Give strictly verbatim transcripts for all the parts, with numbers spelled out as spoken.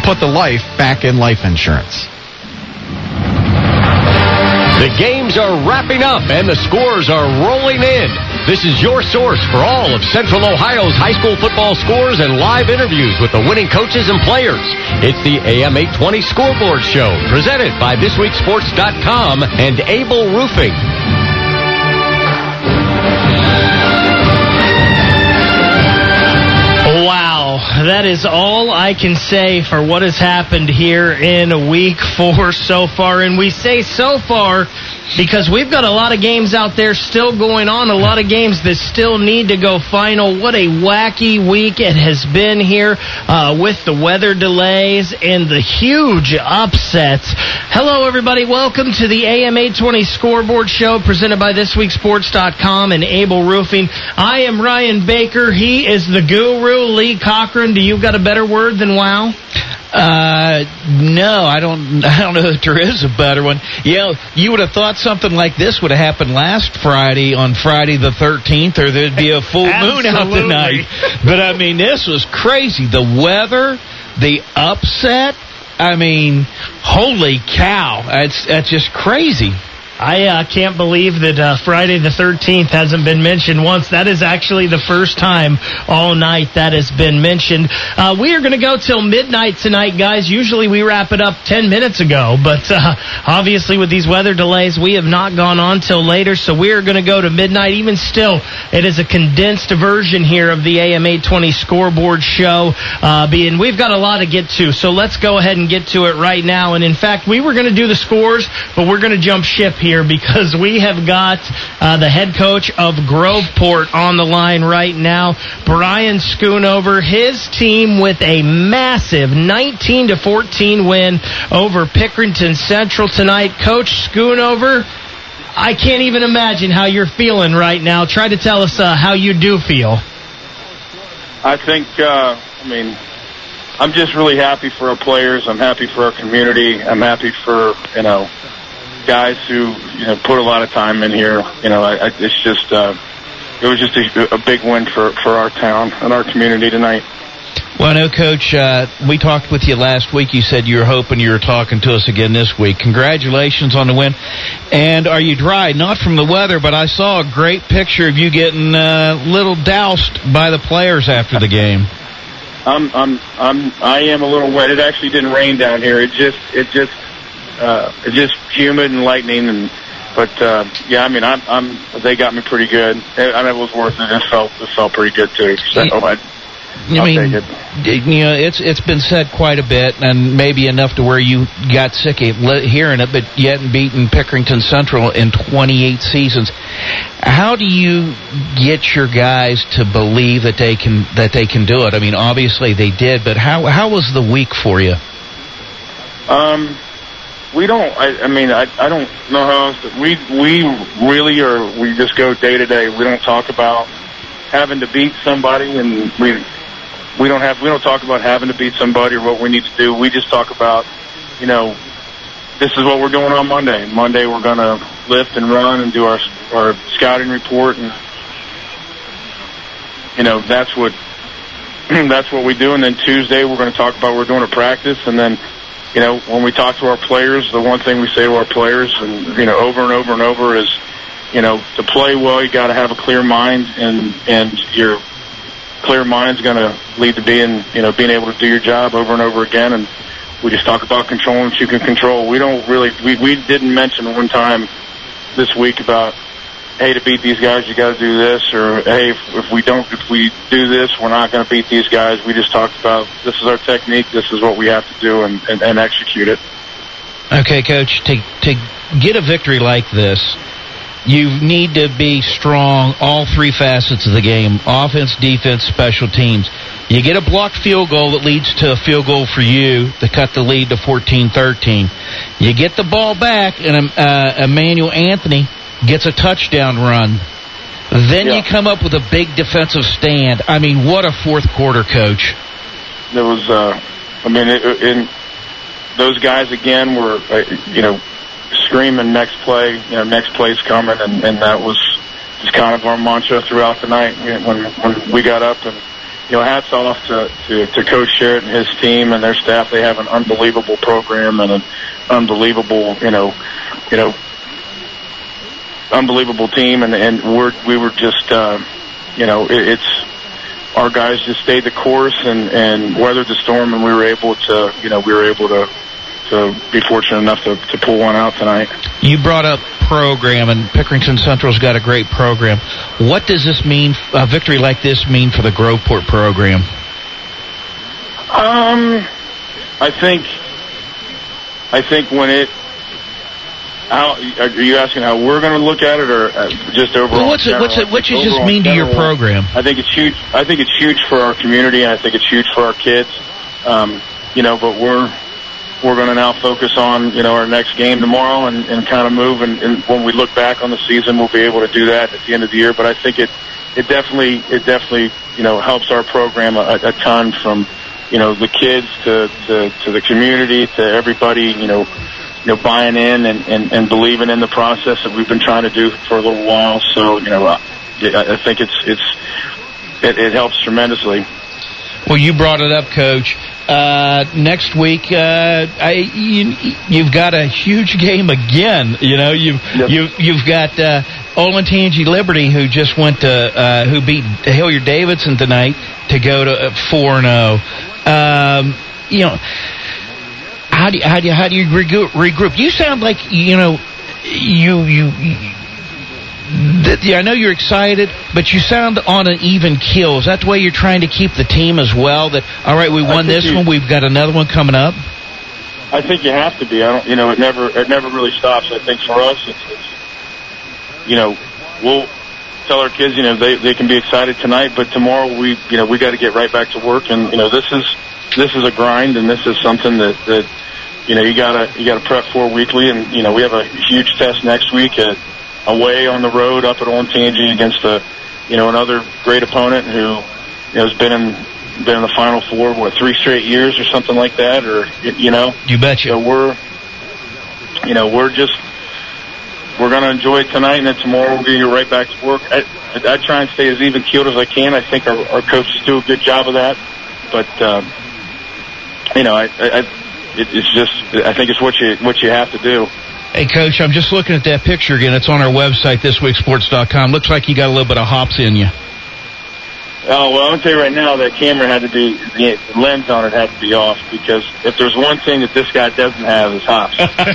put the life back in life insurance. The games are wrapping up and the scores are rolling in. This is your source for all of Central Ohio's high school football scores and live interviews with the winning coaches and players. It's the A M eight twenty Scoreboard Show, presented by this week sports dot com and Able Roofing. Wow, that is all I can say for what has happened here in week four so far. And we say so far because we've got a lot of games out there still going on, a lot of games that still need to go final. What a wacky week it has been here uh, with the weather delays and the huge upsets. Hello, everybody. Welcome to the A M eight twenty Scoreboard Show presented by this week sports dot com and Able Roofing. I am Ryan Baker. He is the guru, Lee Cochran. Do you got a better word than wow? Uh, no, I don't. I don't know if there is a better one. You know, you would have thought something like this would have happened last Friday on Friday the thirteenth, or there'd be a full moon out tonight. But I mean, this was crazy. The weather, the upset. I mean, holy cow! That's that's just crazy. I uh, can't believe that uh, Friday the thirteenth hasn't been mentioned once. That is actually the first time all night that has been mentioned. Uh, we are going to go till midnight tonight, guys. Usually we wrap it up ten minutes ago, but uh, obviously with these weather delays, we have not gone on till later, so we are going to go to midnight. Even still, it is a condensed version here of the A M eight twenty Scoreboard Show, uh, being we've got a lot to get to, so let's go ahead and get to it right now. And in fact, we were going to do the scores, but we're going to jump ship here. Here because we have got uh, the head coach of Groveport on the line right now, Brian Schoonover. His team with a massive nineteen to fourteen win over Pickerington Central tonight. Coach Schoonover, I can't even imagine how you're feeling right now. Try to tell us uh, how you do feel. I think, uh, I mean, I'm just really happy for our players. I'm happy for our community. I'm happy for, you know, guys who, you know, put a lot of time in here. You know, I, I, it's just, uh, it was just a, a big win for, for our town and our community tonight. Well, I know, Coach, uh, we talked with you last week. You said you were hoping you were talking to us again this week. Congratulations on the win. And are you dry? Not from the weather, but I saw a great picture of you getting a uh, little doused by the players after the game. I'm, I'm, I'm, I am a little wet. It actually didn't rain down here. It just, it just, Uh, it's just humid and lightning, and but uh, yeah, I mean, I'm, I'm. They got me pretty good. I mean, it was worth it. It felt, it felt pretty good too. So I, I I'll mean, take it. You know, it's it's been said quite a bit, and maybe enough to where you got sick of hearing it. But you hadn't beaten Pickerington Central in twenty-eight seasons. How do you get your guys to believe that they can that they can do it? I mean, obviously they did, but how how was the week for you? Um. We don't, I, I mean, I, I don't know how else to, we, we really are, we just go day to day. We don't talk about having to beat somebody, and we, we don't have, we don't talk about having to beat somebody or what we need to do. We just talk about, you know, this is what we're doing on Monday. Monday we're going to lift and run and do our, our scouting report, and, you know, that's what, that's what we do. And then Tuesday we're going to talk about what we're doing at practice, and then, you know, when we talk to our players, the one thing we say to our players, and, you know, over and over and over is, you know, to play well, you got to have a clear mind, and, and your clear mind's going to lead to being, you know, being able to do your job over and over again. And we just talk about controlling what you can control. We don't really, we, we didn't mention one time this week about, hey, to beat these guys, you got to do this, or hey, if, if we don't, if we do this, we're not going to beat these guys. We just talked about this is our technique, this is what we have to do, and, and, and execute it. Okay, Coach, to to get a victory like this, you need to be strong all three facets of the game: offense, defense, special teams. You get a blocked field goal that leads to a field goal for you to cut the lead to fourteen thirteen. You get the ball back, and uh, Emmanuel Anthony gets a touchdown run. Then yeah. you come up with a big defensive stand. I mean, what a fourth quarter, Coach. There was, uh, I mean, it, in those guys again were, uh, you know, screaming next play, you know, next play's coming, and, and that was just kind of our mantra throughout the night when when we got up and you know, hats off to, to, to Coach Sherritt and his team and their staff. They have an unbelievable program and an unbelievable, you know, you know, unbelievable team. And, and we're, we were just, uh, you know, it, it's, our guys just stayed the course and, and weathered the storm, and we were able to, you know, we were able to, to be fortunate enough to, to pull one out tonight. You brought up program, and Pickerington Central's got a great program. What does this mean, a victory like this mean for the Groveport program? Um, I think, I think when it, how, are you asking how we're going to look at it, or just overall? Well, what's it, what's it, what does this mean to your program? I think it's huge. I think it's huge for our community, and I think it's huge for our kids. Um, you know, but we're, we're going to now focus on, you know, our next game tomorrow and, and kind of move. And, and when we look back on the season, we'll be able to do that at the end of the year. But I think it, it definitely, it definitely, you know, helps our program a, a ton, from, you know, the kids to, to, to the community, to everybody, you know, you know, buying in and, and, and believing in the process that we've been trying to do for a little while. So, you know, I, I think it's, it's, it, it helps tremendously. Well, you brought it up, Coach. Uh, next week, uh, I, you, you've got a huge game again. You know, you've yep. you've you've got uh, Olentangy Liberty, who just went to uh, who beat Hilliard Davidson tonight to go to four and zero. Um, you know, how do you, how do you, how do you regroup? You sound like you know you you. you That, yeah, I know you're excited, but you sound on an even keel. Is that the way you're trying to keep the team as well? That, all right, we won this you, one, we've got another one coming up? I think you have to be. I don't, you know, it never, it never really stops. I think for us, it's, it's you know, we'll tell our kids, you know, they, they can be excited tonight, but tomorrow we, you know, we got to get right back to work. And, you know, this is, this is a grind, and this is something that, that, you know, you gotta, you gotta prep for weekly. And, you know, we have a huge test next week at, away on the road up at Olentangy against a, you know, another great opponent who, you know, has been in been in the Final Four, what, three straight years or something like that, or you know. You betcha. So we're, you know, we're just we're gonna enjoy it tonight, and then tomorrow we're gonna get right back to work. I, I, I try and stay as even keeled as I can. I think our, our coaches do a good job of that, but um, you know, I, I, it, it's just I think it's what you what you have to do. Hey, Coach, I'm just looking at that picture again. It's on our website, this week sports dot com. Looks like you got a little bit of hops in you. Oh, well, I'm going to tell you right now, that camera had to be, the lens on it had to be off, because if there's one thing that this guy doesn't have, is hops.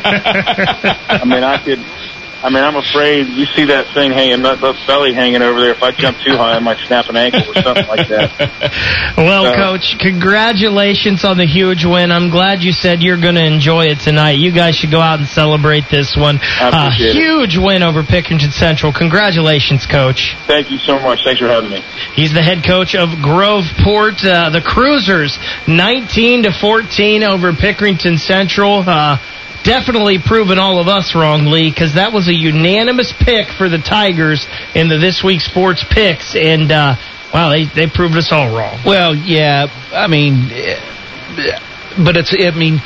I mean, I could... I mean, I'm afraid you see that thing hanging, that, that belly hanging over there. If I jump too high, I might snap an ankle or something like that. Well, so, Coach, congratulations on the huge win. I'm glad you said you're going to enjoy it tonight. You guys should go out and celebrate this one. Uh, huge win over Pickerington Central. Congratulations, Coach. Thank you so much. Thanks for having me. He's the head coach of Groveport. Uh, the Cruisers, nineteen to fourteen over Pickerington Central. Uh, Definitely proving all of us wrong, Lee, because that was a unanimous pick for the Tigers in the This Week Sports picks, and, uh, wow, they, they proved us all wrong. Well, yeah, I mean, but it's, I mean,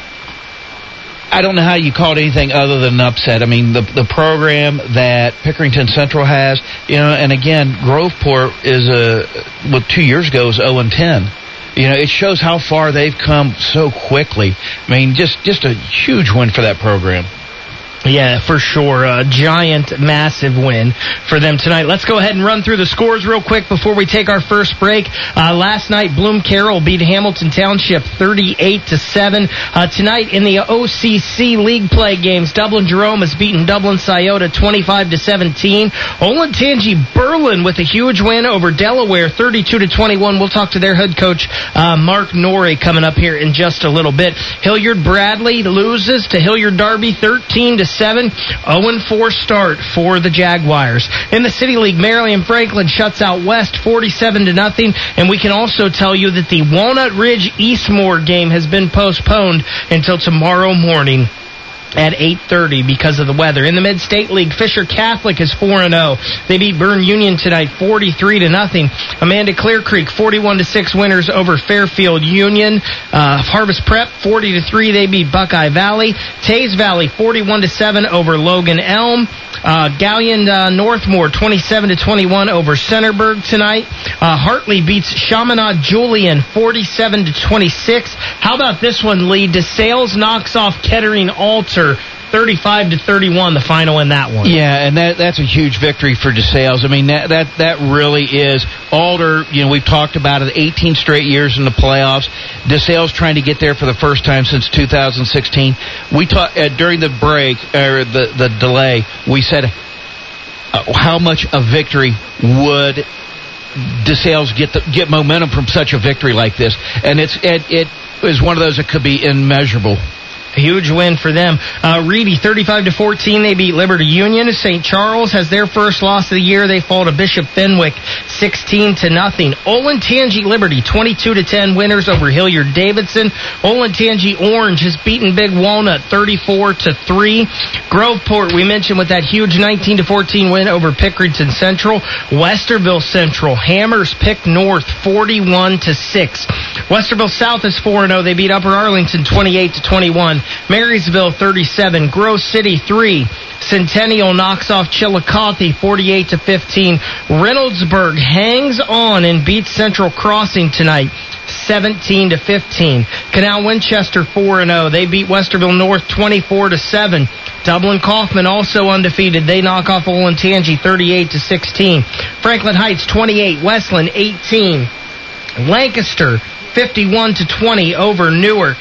I don't know how you call it anything other than an upset. I mean, the the program that Pickerington Central has, you know, and again, Groveport is, a, well, two years ago was oh and ten. You know, it shows how far they've come so quickly. I mean, just, just a huge win for that program. Yeah, for sure. A giant, massive win for them tonight. Let's go ahead and run through the scores real quick before we take our first break. Uh, last night, Bloom Carroll beat Hamilton Township thirty-eight to seven. Uh, tonight in the O C C League play games, Dublin Jerome has beaten Dublin Scioto twenty-five to seventeen. Olentangy Berlin with a huge win over Delaware thirty-two to twenty-one. We'll talk to their head coach, uh, Mark Norrie, coming up here in just a little bit. Hilliard Bradley loses to Hilliard Darby thirteen to seven. oh and four start for the Jaguars. In the City League, Marion Franklin shuts out West forty-seven to nothing, and we can also tell you that the Walnut Ridge Eastmore game has been postponed until tomorrow morning at eight thirty because of the weather. In the Mid-State League, Fisher Catholic is four and oh. They beat Bern Union tonight forty-three to nothing. Amanda Clear Creek forty-one to six winners over Fairfield Union. Uh, Harvest Prep forty to three, they beat Buckeye Valley. Tays Valley forty-one to seven over Logan Elm. Uh, Galleon uh, Northmore twenty-seven to twenty-one over Centerburg tonight. Uh, Hartley beats Chaminade Julian forty-seven to twenty-six. How about this one, Lee? DeSales knocks off Kettering Alter thirty-five to thirty-one, the final in that one. Yeah, and that that's a huge victory for DeSales. I mean, that that that really is. Alder, you know, we've talked about it, eighteen straight years in the playoffs. DeSales trying to get there for the first time since two thousand sixteen. We talked uh, during the break, or the, the delay, we said uh, how much a victory would DeSales get the, get momentum from such a victory like this. And it's it, it is one of those that could be immeasurable. A huge win for them. Uh, Reedy, thirty-five to fourteen, they beat Liberty Union. Saint Charles has their first loss of the year. They fall to Bishop Fenwick, sixteen to nothing. Olentangy Liberty, twenty-two to ten winners over Hilliard Davidson. Olentangy Orange has beaten Big Walnut, thirty-four to three. Groveport, we mentioned with that huge nineteen to fourteen win over Pickerington Central. Westerville Central hammers Pick North, forty-one to six. Westerville South is four and oh. They beat Upper Arlington, twenty-eight to twenty-one. Marysville thirty-seven, Grove City three. Centennial knocks off Chillicothe forty-eight to fifteen. Reynoldsburg hangs on and beats Central Crossing tonight seventeen to fifteen. Canal Winchester four and oh. They beat Westerville North twenty-four to seven. Dublin Kaufman also undefeated. They knock off Olentangy thirty-eight to sixteen. Franklin Heights twenty-eight, Westland eighteen. Lancaster fifty-one to twenty over Newark.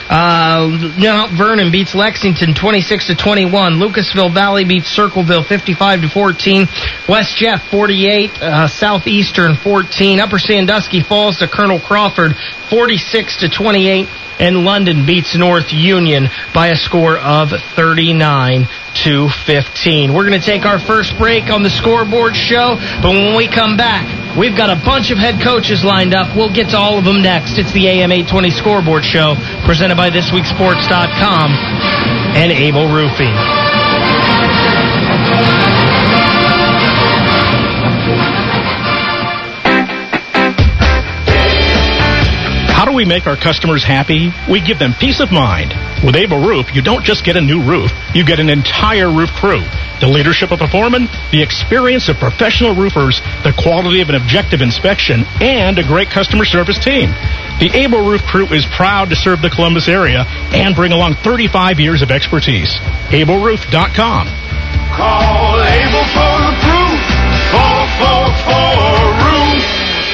Uh, Mount Vernon beats Lexington twenty-six to twenty-one. Lucasville Valley beats Circleville fifty-five to fourteen. West Jeff forty-eight, uh, Southeastern fourteen. Upper Sandusky falls to Colonel Crawford forty-six to twenty-eight. And London beats North Union by a score of thirty-nine to fifteen. We're going to take our first break on the Scoreboard Show, but when we come back, we've got a bunch of head coaches lined up. We'll get to all of them next. It's the A M eight twenty Scoreboard Show, presented by this week sports dot com and Able Roofing. How do we make our customers happy? We give them peace of mind. With Able Roof, you don't just get a new roof, you get an entire roof crew. The leadership of a foreman, the experience of professional roofers, the quality of an objective inspection, and a great customer service team. The Able Roof crew is proud to serve the Columbus area and bring along thirty-five years of expertise. able roof dot com. Call Able for the proof. four four four roof.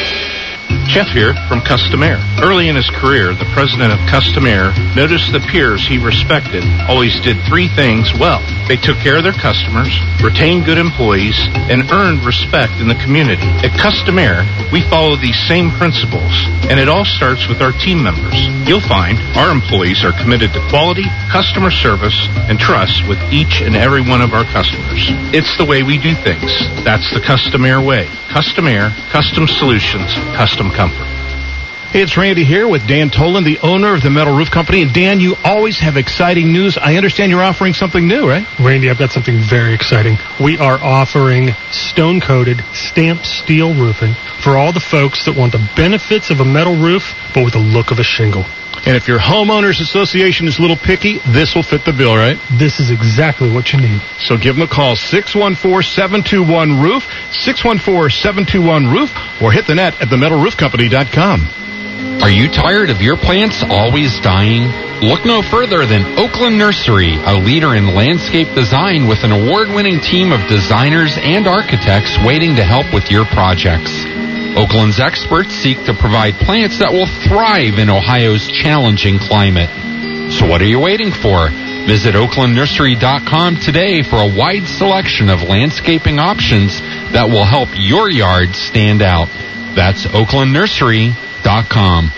Jeff here from Custom Air. Early in his career, the president of Custom Air noticed the peers he respected always did three things well. They took care of their customers, retained good employees, and earned respect in the community. At Custom Air, we follow these same principles, and it all starts with our team members. You'll find our employees are committed to quality, customer service, and trust with each and every one of our customers. It's the way we do things. That's the Custom Air way. Custom Air, custom solutions, custom comfort. Hey, it's Randy here with Dan Tolan, the owner of the Metal Roof Company. And Dan, you always have exciting news. I understand you're offering something new, right? Randy, I've got something very exciting. We are offering stone-coated stamped steel roofing for all the folks that want the benefits of a metal roof, but with the look of a shingle. And if your homeowners association is a little picky, this will fit the bill, right? This is exactly what you need. So give them a call, six one four, seven two one, roof, six one four, seven two one, roof, or hit the net at the metal roof company dot com. Are you tired of your plants always dying? Look no further than Oakland Nursery, a leader in landscape design with an award-winning team of designers and architects waiting to help with your projects. Oakland's experts seek to provide plants that will thrive in Ohio's challenging climate. So what are you waiting for? Visit oakland nursery dot com today for a wide selection of landscaping options that will help your yard stand out. That's oakland nursery dot com.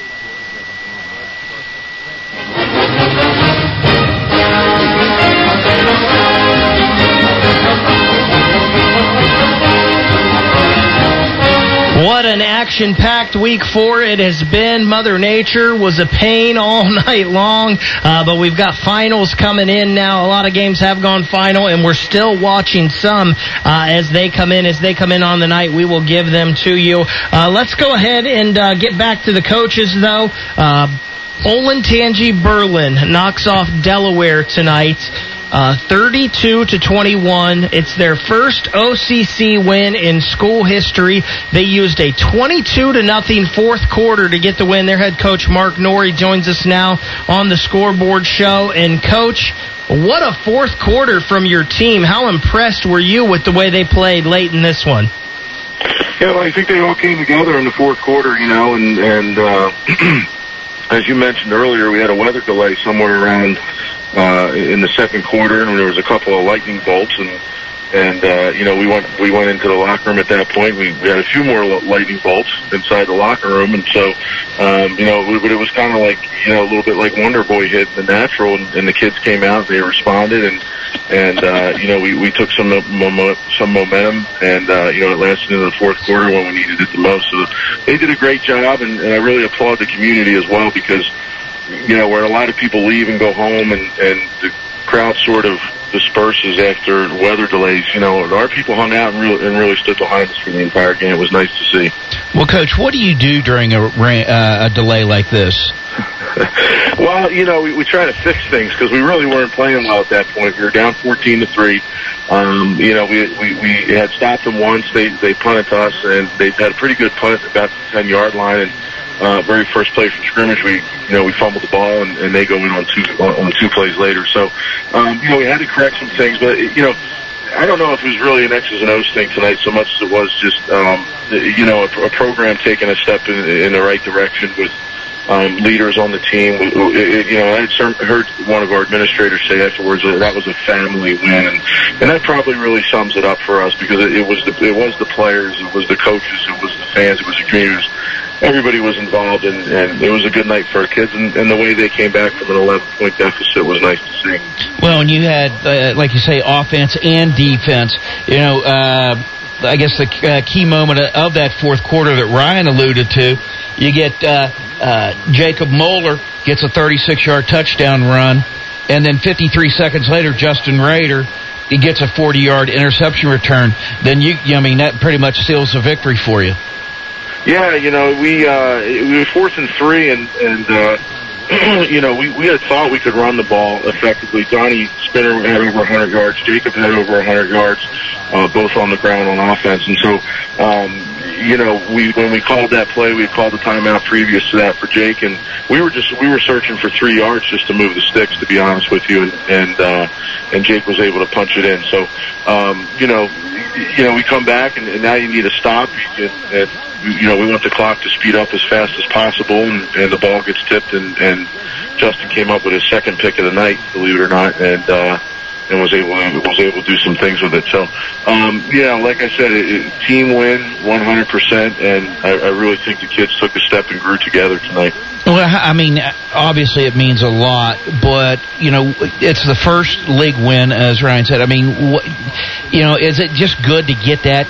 What an action-packed week four it has been. Mother Nature was a pain all night long, uh, but we've got finals coming in now. A lot of games have gone final, and we're still watching some uh, as they come in. As they come in on the night, we will give them to you. Uh, let's go ahead and uh, get back to the coaches, though. Uh, Olentangy Berlin knocks off Delaware tonight. uh, thirty-two to twenty-one. It's their first O C C win in school history. They used a twenty-two to nothing fourth quarter to get the win. Their head coach, Mark Norrie, joins us now on the Scoreboard Show. And, Coach, what a fourth quarter from your team. How impressed were you with the way they played late in this one? Yeah, well, I think they all came together in the fourth quarter, you know, and, and uh, as you mentioned earlier, we had a weather delay somewhere around uh, in the second quarter, and there was a couple of lightning bolts, and and uh, you know we went we went into the locker room at that point. We, we had a few more lightning bolts inside the locker room, and so um, you know, but it was kind of like you know a little bit like Wonder Boy hit the natural, and, and the kids came out, they responded, and and uh, you know we, we took some mo- some momentum, and uh, you know it lasted into the fourth quarter when we needed it the most. So they did a great job, and, and I really applaud the community as well, because you know where a lot of people leave and go home, and and the crowd sort of disperses after weather delays. You know, our people hung out and really, and really stood behind us for the entire game. It was nice to see. Well, Coach, what do you do during a, uh, a delay like this? Well, you know, we, we try to fix things because we really weren't playing well at that point. We were down fourteen to three. Um, you know, we, we we had stopped them once. They they punted to us, and they had a pretty good punt about the ten-yard line. And uh, very first play from scrimmage, we you know we fumbled the ball, and, and they go in on two on, on two plays later. So, um, you know, we had to correct some things, but you know. I don't know if it was really an X's and O's thing tonight so much as it was just, um, you know, a, a program taking a step in, in the right direction with um, leaders on the team. It, it, you know, I had heard one of our administrators say afterwards that that was a family win, and, and that probably really sums it up for us, because it, it was the it was the players, it was the coaches, it was the fans, it was the communities. Everybody was involved, and, and it was a good night for our kids, and, and the way they came back from an eleven-point deficit was nice to see. Well, and you had, uh, like you say, offense and defense. You know, uh, I guess the uh, key moment of that fourth quarter that Ryan alluded to, you get uh, uh, Jacob Moeller gets a thirty-six-yard touchdown run, and then fifty-three seconds later, Justin Rader, he gets a forty-yard interception return. Then, you, I mean, that pretty much seals the victory for you. Yeah, you know, we uh, we were fourth and three, and and uh, you know, we we had thought we could run the ball effectively. Donnie Spinner had over one hundred yards. Jacob had over one hundred yards, uh, both on the ground on offense. And so, um, you know, we when we called that play, we had called the timeout previous to that for Jake, and we were just we were searching for three yards just to move the sticks, to be honest with you, and and, uh, and Jake was able to punch it in. So, um, you know, you know, we come back, and, and now you need a stop. And, and, you know, we want the clock to speed up as fast as possible, and, and the ball gets tipped, and, and Justin came up with his second pick of the night, believe it or not, and uh, and was able was able to do some things with it. So, um, yeah, like I said, it, it, team win, one hundred percent, and I, I really think the kids took a step and grew together tonight. Well, I mean, obviously it means a lot, but, you know, it's the first league win, as Ryan said. I mean, what, you know, is it just good to get that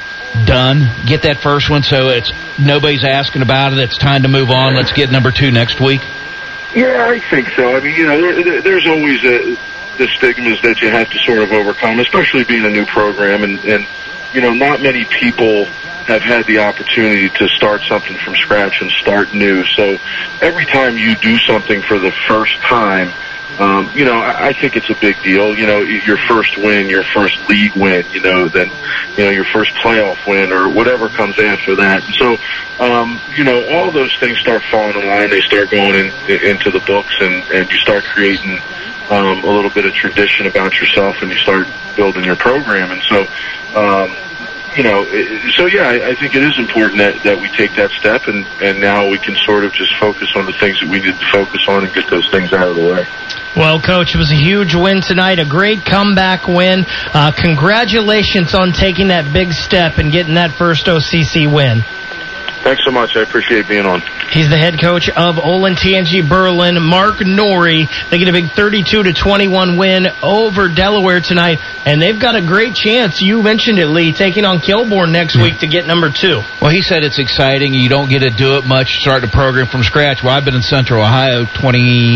done, get that first one, so it's nobody's asking about it, it's time to move on, let's get number two next week? Yeah, I think so. I mean, you know, there, there's always a, the stigmas that you have to sort of overcome, especially being a new program, and, and you know, not many people have had the opportunity to start something from scratch and start new. So every time you do something for the first time, Um, you know, I, I think it's a big deal. You know, your first win, your first league win, you know, then, you know, your first playoff win or whatever comes after that. And so, um, you know, all those things start falling in line. They start going in, into the books, and, and you start creating um, a little bit of tradition about yourself, and you start building your program. And so, um, you know, so yeah, I, I think it is important that, that we take that step, and, and now we can sort of just focus on the things that we need to focus on and get those things out of the way. Well, Coach, it was a huge win tonight, a great comeback win. Uh, congratulations on taking that big step and getting that first O C C win. Thanks so much. I appreciate being on. He's the head coach of Olentangy Berlin, Mark Norrie. They get a big thirty-two to twenty-one win over Delaware tonight, and they've got a great chance. You mentioned it, Lee, taking on Kilbourne next week to get number two. Well, he said it's exciting. You don't get to do it much, start a program from scratch. Well, I've been in Central Ohio twenty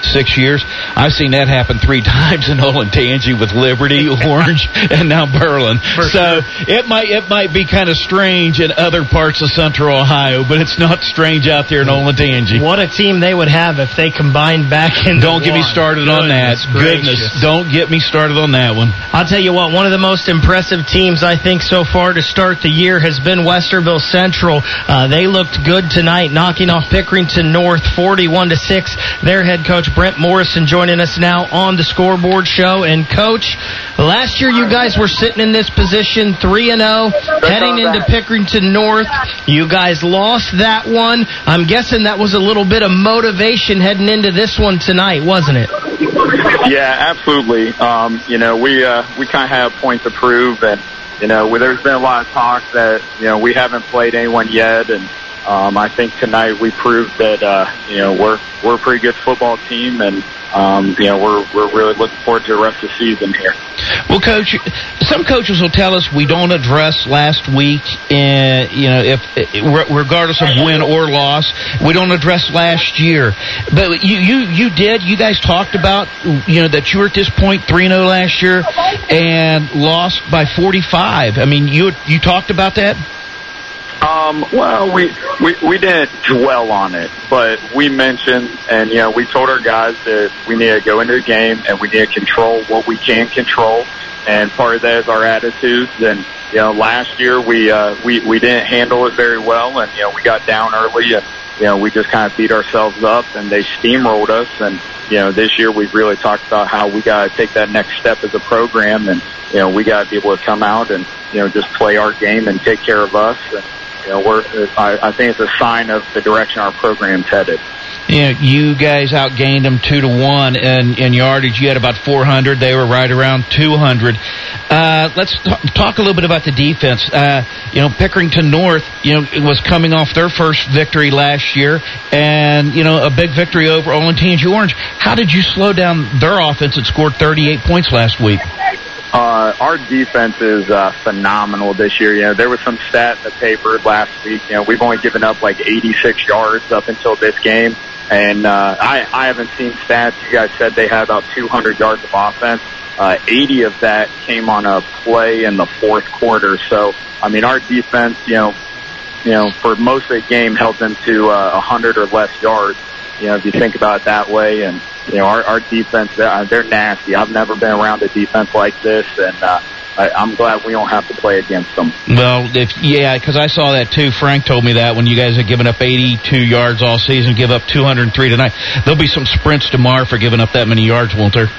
six years. I've seen that happen three times in Olentangy with Liberty, Orange, and now Berlin. For so sure. it might it might be kind of strange in other parts of Central Ohio, but it's not strange out there in Olentangy. What a team they would have if they combined back in. Don't get me started Goodness on that. gracious. Goodness, don't get me started on that one. I'll tell you what, one of the most impressive teams I think so far to start the year has been Westerville Central. Uh, they looked good tonight, knocking off Pickerington North forty-one to six. Their head coach Brent Morrison joining us now on the Scoreboard Show. And Coach, last year you guys were sitting in this position three and oh, heading into Pickerington North. You guys lost that one. I'm guessing that was a little bit of motivation heading into this one tonight, wasn't it? Yeah, absolutely. Um, you know, we uh, we kind of have a point to prove, and you know, we, there's been a lot of talk that you know we haven't played anyone yet, and um, I think tonight we proved that uh, you know we're we're a pretty good football team, and um, you know we're we're really looking forward to the rest of the season here. Well, Coach, some coaches will tell us we don't address last week, and you know, if regardless of win or loss, we don't address last year. But you, you, you did. You guys talked about, you know, that you were at this point three and oh last year and lost by forty-five. I mean, you you talked about that. Um, well, we, we, we didn't dwell on it, but we mentioned, and, you know, we told our guys that we need to go into the game and we need to control what we can control. And part of that is our attitudes. And, you know, last year we, uh, we, we didn't handle it very well, and, you know, we got down early, and, you know, we just kind of beat ourselves up, and they steamrolled us. And, you know, this year we've really talked about how we got to take that next step as a program, and, you know, we got to be able to come out and, you know, just play our game and take care of us. And, you know, we're, I, I think it's a sign of the direction our program's headed. You know, you guys outgained them two to one in, in yardage. You had about four hundred. They were right around two hundred. Uh, let's t- talk a little bit about the defense. Uh, you know, Pickerington North, you know, was coming off their first victory last year, and you know, a big victory over Olentangy Orange. How did you slow down their offense that scored thirty-eight points last week? Uh, our defense is uh, phenomenal this year. You know, there was some stat in the paper last week. You know, we've only given up like eighty-six yards up until this game. And uh, I, I haven't seen stats. You guys said they had about two hundred yards of offense. Uh, eighty of that came on a play in the fourth quarter. So, I mean, our defense, you know, you know, for most of the game held them to uh, one hundred or less yards. You know, if you think about it that way. And, you know, our, our defense, they're, they're nasty. I've never been around a defense like this, and uh, I, I'm glad we don't have to play against them. Well, if yeah, because I saw that too. Frank told me that when you guys have given up eighty-two yards all season, give up two hundred three tonight. There'll be some sprints tomorrow for giving up that many yards, won't there?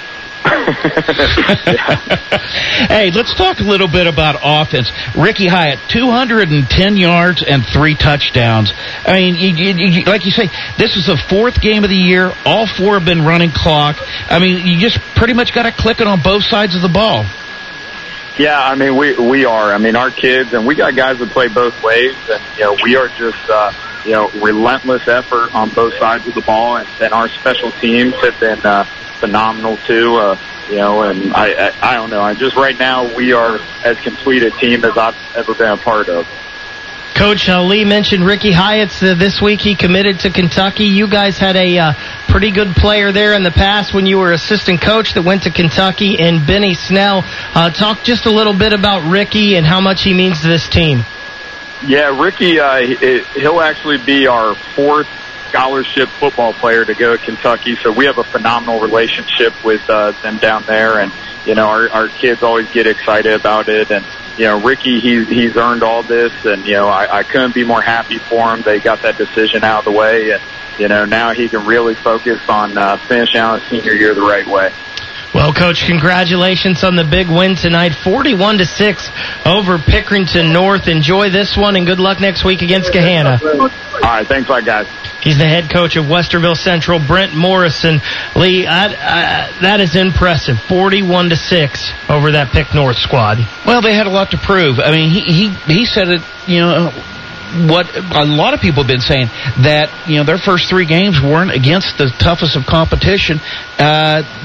Hey, let's talk a little bit about offense. Ricky Hyatt, two hundred ten yards and three touchdowns. I mean, you, you, you, like you say, this is the fourth game of the year. All four have been running clock. I mean, you just pretty much got to click it on both sides of the ball. Yeah, I mean, we we are. I mean, our kids, and we got guys that play both ways, and, you know, we are just, uh, you know, relentless effort on both sides of the ball, and, and our special teams have been uh, phenomenal, too. Uh, you know, and I, I, I don't know. I just right now we are as complete a team as I've ever been a part of. Coach uh, Lee mentioned Ricky Hyatt uh, this week. He committed to Kentucky. You guys had a uh, pretty good player there in the past when you were assistant coach that went to Kentucky, and Benny Snell. Uh, talk just a little bit about Ricky and how much he means to this team. Yeah, Ricky, uh, it, he'll actually be our fourth scholarship football player to go to Kentucky, so we have a phenomenal relationship with uh, them down there, and, you know, our, our kids always get excited about it, and, you know, Ricky, he's, he's earned all this, and, you know, I, I couldn't be more happy for him. They got that decision out of the way, and, you know, now he can really focus on uh, finishing out his senior year the right way. Well, Coach, congratulations on the big win tonight, forty-one to six over Pickerington North. Enjoy this one, and good luck next week against Gahanna. All right, thanks a lot, guys. He's the head coach of Westerville Central, Brent Morrison. Lee, I, I, that is impressive, forty-one to six over that Pick North squad. Well, they had a lot to prove. I mean, he he, he said it, you know, what a lot of people have been saying, that, you know, their first three games weren't against the toughest of competition. Uh,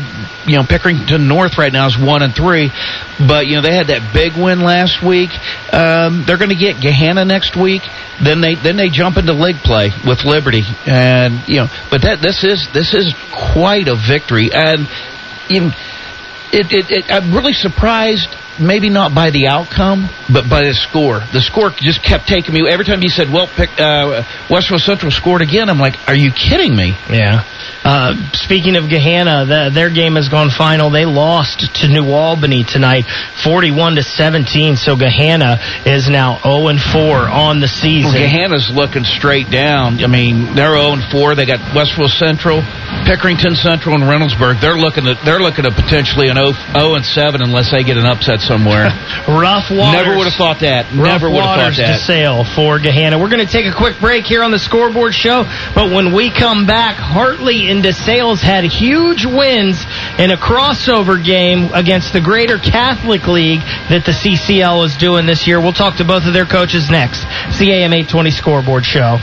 you know, Pickerington North right now is one and three, but you know they had that big win last week. Um, they're going to get Gahanna next week. Then they then they jump into league play with Liberty, and you know, but that this is this is quite a victory, and you know, it, it, it I'm really surprised. Maybe not by the outcome, but by the score. The score just kept taking me. Every time you said, well, pick, uh, Westville Central scored again, I'm like, are you kidding me? Yeah. Uh, speaking of Gahanna, the, their game has gone final. They lost to New Albany tonight, forty-one to seventeen. So Gahanna is now oh and four on the season. Well, Gahanna's looking straight down. I mean, they're oh and four. They got Westville Central, Pickerington Central, and Reynoldsburg. They're looking at they're looking at potentially an oh and seven unless they get an upset somewhere. Rough waters. Never would have thought that. Rough Never would have thought waters that. to sail for Gahanna. We're going to take a quick break here on the Scoreboard Show, but when we come back, Hartley and DeSales had huge wins in a crossover game against the Greater Catholic League that the C C L is doing this year. We'll talk to both of their coaches next. It's the A M eight twenty Scoreboard Show.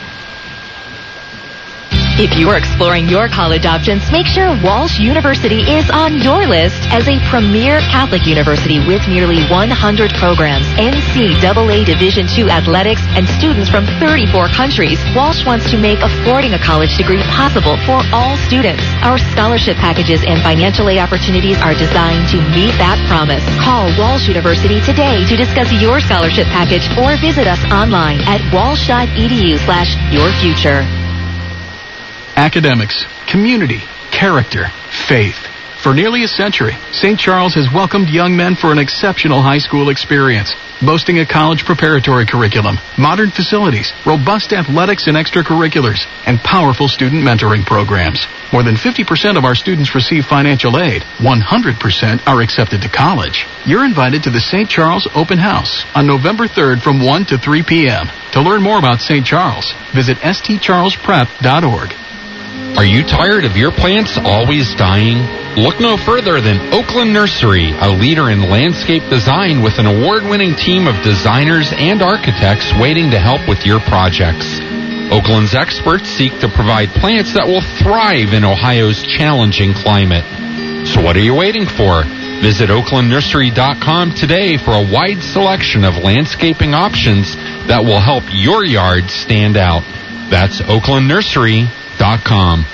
If you're exploring your college options, make sure Walsh University is on your list as a premier Catholic university with nearly one hundred programs, N C double A Division two athletics, and students from thirty-four countries. Walsh wants to make affording a college degree possible for all students. Our scholarship packages and financial aid opportunities are designed to meet that promise. Call Walsh University today to discuss your scholarship package or visit us online at walsh.edu slash your future. Academics, community, character, faith. For nearly a century, Saint Charles has welcomed young men for an exceptional high school experience, boasting a college preparatory curriculum, modern facilities, robust athletics and extracurriculars, and powerful student mentoring programs. More than fifty percent of our students receive financial aid. one hundred percent are accepted to college. You're invited to the Saint Charles Open House on November third from one to three p.m. To learn more about Saint Charles, visit s t charles prep dot org. Are you tired of your plants always dying? Look no further than Oakland Nursery, a leader in landscape design with an award-winning team of designers and architects waiting to help with your projects. Oakland's experts seek to provide plants that will thrive in Ohio's challenging climate. So what are you waiting for? Visit oakland nursery dot com today for a wide selection of landscaping options that will help your yard stand out. That's oakland nursery dot com.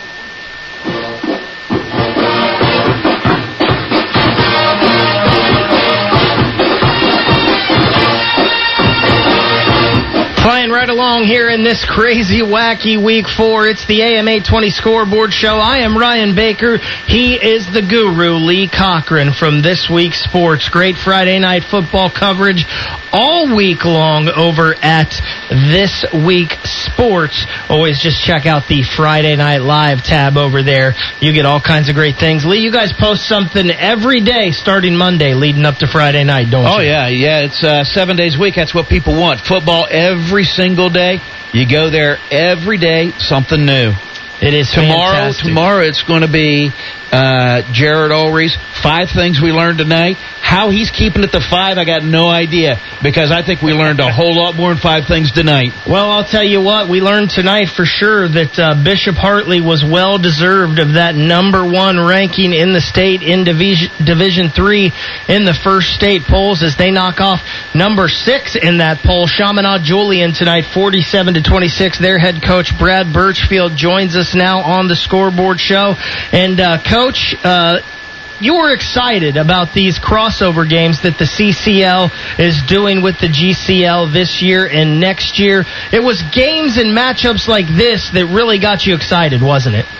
Playing right along here in this crazy, wacky week four. It's the A M eight twenty Scoreboard Show. I am Ryan Baker. He is the guru, Lee Cochran, from This Week Sports. Great Friday night football coverage all week long over at This Week Sports. Always just check out the Friday Night Live tab over there. You get all kinds of great things. Lee, you guys post something every day starting Monday leading up to Friday night, don't oh, you? Oh, yeah. Yeah, it's uh, seven days a week. That's what people want. Football every single day. You go there every day, something new. It is tomorrow. Fantastic. Tomorrow it's going to be uh, Jared Ulrey's Five Things We Learned Tonight. How he's keeping it to five, I got no idea, because I think we learned a whole lot more than five things tonight. Well, I'll tell you what, we learned tonight for sure that uh, Bishop Hartley was well deserved of that number one ranking in the state in Division Division three in the first state polls as they knock off number six in that poll. Chaminade Julian tonight, forty-seven to twenty-six. Their head coach Brad Birchfield joins us now on the Scoreboard Show. And uh, Coach, uh, you were excited about these crossover games that the C C L is doing with the G C L this year and next year. It was games and matchups like this that really got you excited, wasn't it?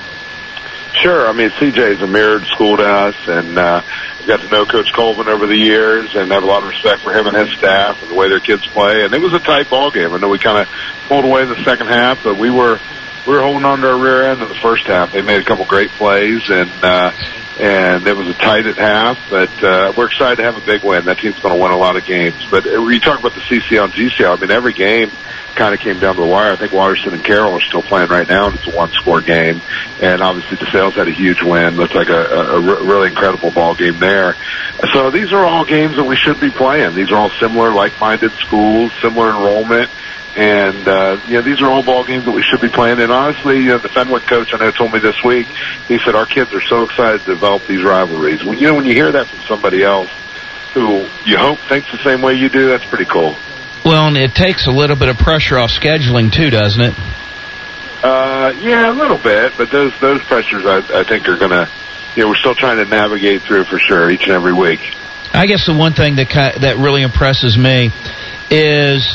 Sure. I mean, C J's a mirrored school to us, and uh, I've got to know Coach Colvin over the years and have a lot of respect for him and his staff and the way their kids play. And it was a tight ball game. I know we kind of pulled away in the second half, but we were we were holding on to our rear end in the first half. They made a couple great plays, and uh, and it was a tight at half. But uh, we're excited to have a big win. That team's going to win a lot of games. But when you talk about the C C L and G C L, I mean, every game kind of came down to the wire. I think Waterston and Carroll are still playing right now, and it's a one-score game. And obviously DeSales had a huge win. Looks like a, a, a really incredible ball game there. So these are all games that we should be playing. These are all similar, like-minded schools, similar enrollment. And, uh, you know, these are all ball games that we should be playing. And honestly, you know, the Fenwick coach I know told me this week, he said, our kids are so excited to develop these rivalries. Well, you know, when you hear that from somebody else who you hope thinks the same way you do, that's pretty cool. Well, and it takes a little bit of pressure off scheduling, too, doesn't it? Uh, yeah, a little bit. But those, those pressures, I, I think, are going to, you know, we're still trying to navigate through for sure each and every week. I guess the one thing that that really impresses me is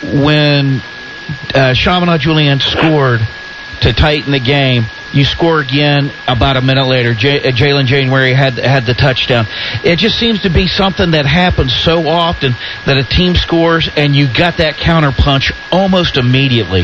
when uh, Chaminade Julienne scored to tighten the game. You score again about a minute later. J- uh, Jalen January had had the touchdown. It just seems to be something that happens so often that a team scores and you got that counter punch almost immediately.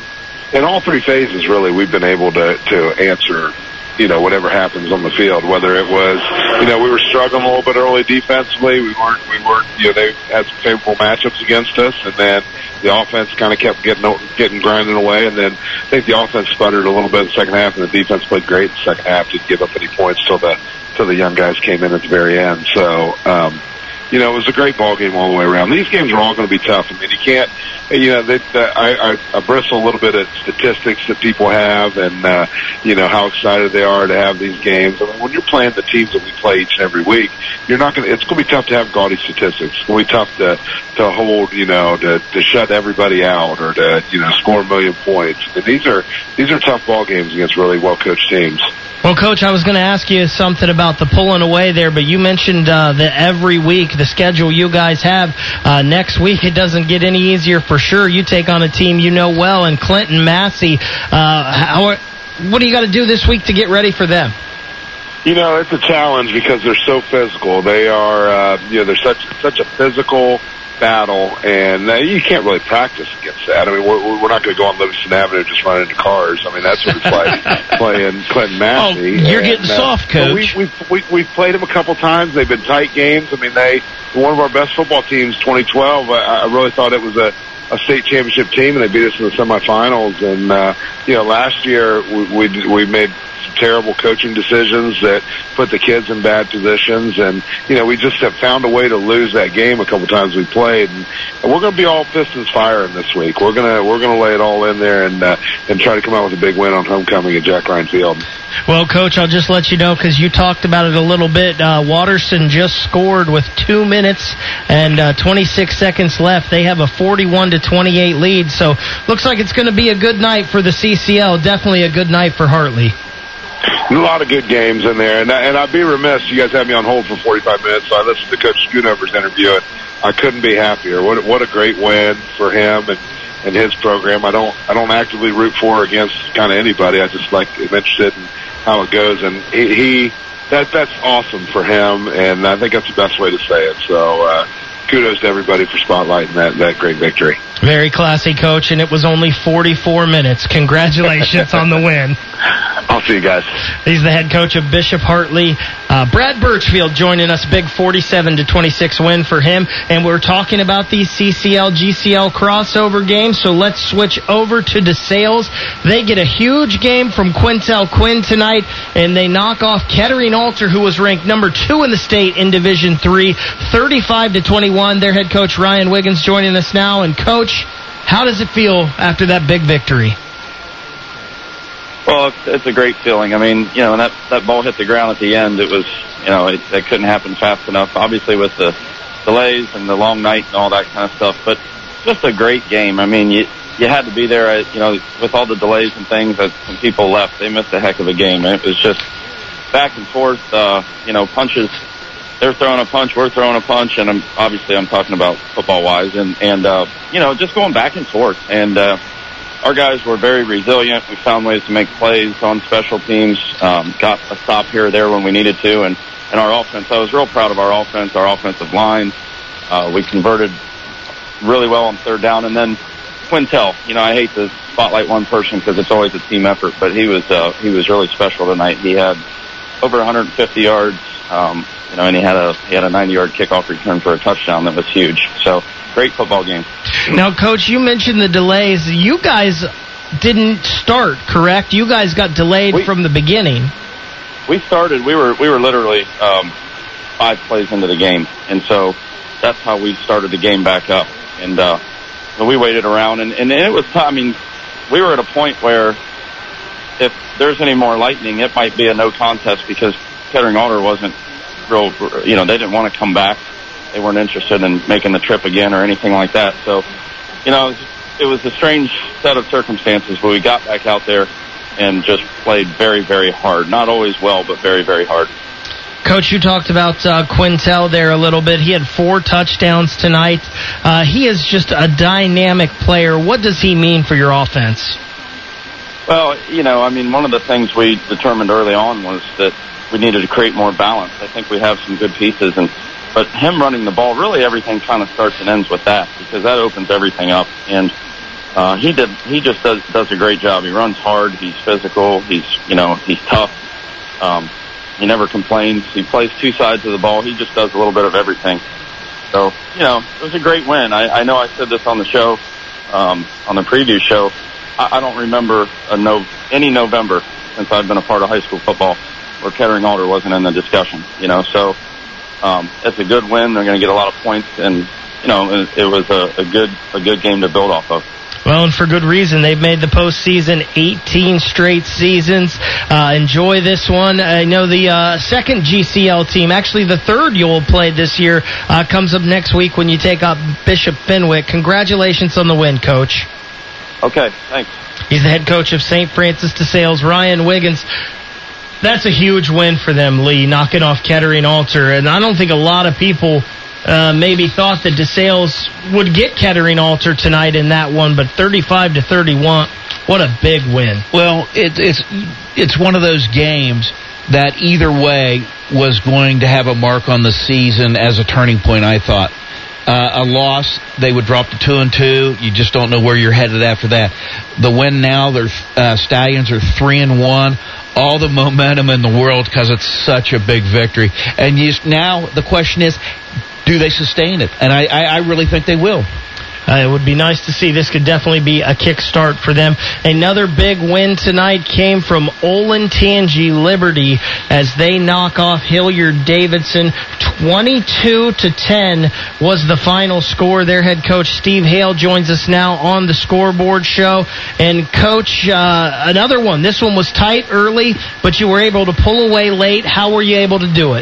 In all three phases, really, we've been able to, to answer, you know, whatever happens on the field. Whether it was, you know, we were struggling a little bit early defensively. We weren't, we weren't, you know, they had some favorable matchups against us, and then the offense kind of kept getting, getting grinding away. And then I think the offense sputtered a little bit in the second half, and the defense played great in the second half. Didn't give up any points till the, till the young guys came in at the very end. So, um, you know, it was a great ball game all the way around. These games are all going to be tough. I mean, you can't, you know, they, uh, I, I, I bristle a little bit at statistics that people have and, uh, you know, how excited they are to have these games. I mean, when you're playing the teams that we play each and every week, you're not going to, it's going to be tough to have gaudy statistics. It's going to be tough to, to hold, you know, to, to shut everybody out or to, you know, score a million points. I mean, these are, these are tough ball games against really well-coached teams. Well, Coach, I was going to ask you something about the pulling away there, but you mentioned uh, that every week, the schedule you guys have, uh, next week it doesn't get any easier for sure. You take on a team you know well, and Clinton Massey. Uh, how, what do you got to do this week to get ready for them? You know, it's a challenge because they're so physical. They are, uh, you know, they're such such a physical battle, and uh, you can't really practice against that. I mean, we're, we're not going to go on Livingston Avenue and just run into cars. I mean, that's what it's like playing Clinton Massey. Oh, you're and, getting uh, soft, Coach. We, we've, we, we've played them a couple times. They've been tight games. I mean, they one of our best football teams, twenty twelve. I, I really thought it was a, a state championship team, and they beat us in the semifinals. And, uh, you know, last year we, we, we made some terrible coaching decisions that put the kids in bad positions, and you know we just have found a way to lose that game a couple times we played, and, and we're going to be all pistons firing this week. We're gonna we're gonna lay it all in there and uh, and try to come out with a big win on homecoming at Jack Ryan Field. Well, Coach, I'll just let you know because you talked about it a little bit. Uh, Watterson just scored with two minutes and uh, twenty-six seconds left. They have a forty-one to twenty-eight lead, so looks like it's going to be a good night for the C C L. Definitely a good night for Hartley. A lot of good games in there, and, and I'd be remiss. You guys had me on hold for forty-five minutes, so I listened to Coach Schoonover's interview, and I couldn't be happier. What what a great win for him and, and his program. I don't I don't actively root for or against kind of anybody. I just like am interested in how it goes, and he, he that that's awesome for him, and I think that's the best way to say it. So uh, kudos to everybody for spotlighting that that great victory. Very classy, Coach, and it was only forty-four minutes. Congratulations on the win. I'll see you guys. He's the head coach of Bishop Hartley. Uh, Brad Birchfield joining us. Big forty-seven to twenty-six win for him. And we're talking about these C C L G C L crossover games. So let's switch over to DeSales. They get a huge game from Quintel Quinn tonight, and they knock off Kettering Alter, who was ranked number two in the state in Division three, thirty-five to twenty-one. Their head coach Ryan Wiggins joining us now. And Coach, how does it feel after that big victory? Well, it's, it's a great feeling. I mean, you know, when that, that ball hit the ground at the end, it was, you know, it, it couldn't happen fast enough, obviously with the delays and the long night and all that kind of stuff, but just a great game. I mean, you you had to be there, you know, with all the delays and things that some people left. They missed a heck of a game. It was just back and forth, uh, you know, punches. They're throwing a punch, we're throwing a punch, and I'm, obviously I'm talking about football-wise, and, and uh, you know, just going back and forth. And, uh, our guys were very resilient. We found ways to make plays on special teams, um, got a stop here or there when we needed to, and, and our offense, I was real proud of our offense, our offensive line. Uh, we converted really well on third down, and then Quintel, you know, I hate to spotlight one person because it's always a team effort, but he was, uh, he was really special tonight. He had over one hundred fifty yards, um, you know, and he had a, he had a ninety yard kickoff return for a touchdown that was huge. So, great football game. Now, Coach, you mentioned the delays. You guys didn't start, correct? You guys got delayed we, from the beginning. We started, we were we were literally um, five plays into the game, and so that's how we started the game back up. And, uh, and we waited around, and, and it was tough. I mean, we were at a point where if there's any more lightning, it might be a no contest because Kettering-Alder wasn't real, you know, they didn't want to come back. They weren't interested in making the trip again or anything like that. So, you know, it was a strange set of circumstances, but we got back out there and just played very, very hard. Not always well, but very, very hard. Coach, you talked about uh, Quintel there a little bit. He had four touchdowns tonight. Uh, he is just a dynamic player. What does he mean for your offense? Well, you know, I mean, one of the things we determined early on was that we needed to create more balance. I think we have some good pieces, and but him running the ball, really everything kind of starts and ends with that because that opens everything up. And uh, he did, he just does does a great job. He runs hard. He's physical. He's, you know, he's tough. Um, he never complains. He plays two sides of the ball. He just does a little bit of everything. So, you know, it was a great win. I, I know I said this on the show, um, on the preview show. I, I don't remember a no, any November since I've been a part of high school football where Kettering-Alder wasn't in the discussion, you know, so um, it's a good win. They're going to get a lot of points, and, you know, it, it was a, a good a good game to build off of. Well, and for good reason. They've made the postseason eighteen straight seasons. Uh, enjoy this one. I know the uh, second G C L team, actually the third you'll play this year, uh, comes up next week when you take out Bishop Fenwick. Congratulations on the win, Coach. Okay, thanks. He's the head coach of Saint Francis de Sales, Ryan Wiggins. That's a huge win for them, Lee, knocking off Kettering-Alder. And I don't think a lot of people uh, maybe thought that DeSales would get Kettering-Alder tonight in that one, but thirty-five to thirty-one, what a big win. Well, it, it's it's one of those games that either way was going to have a mark on the season as a turning point, I thought. Uh, a loss, they would drop to two and two. You just don't know where you're headed after that. The win now, their uh, Stallions are three and one. All the momentum in the world because it's such a big victory. And you, now the question is, do they sustain it? And I, I, I really think they will. Uh, it would be nice to see. This could definitely be a kickstart for them. Another big win tonight came from Olentangy Liberty as they knock off Hilliard-Davidson. twenty-two to ten was the final score. Their head coach, Steve Hale, joins us now on the scoreboard show. And, Coach, uh, another one. This one was tight early, but you were able to pull away late. How were you able to do it?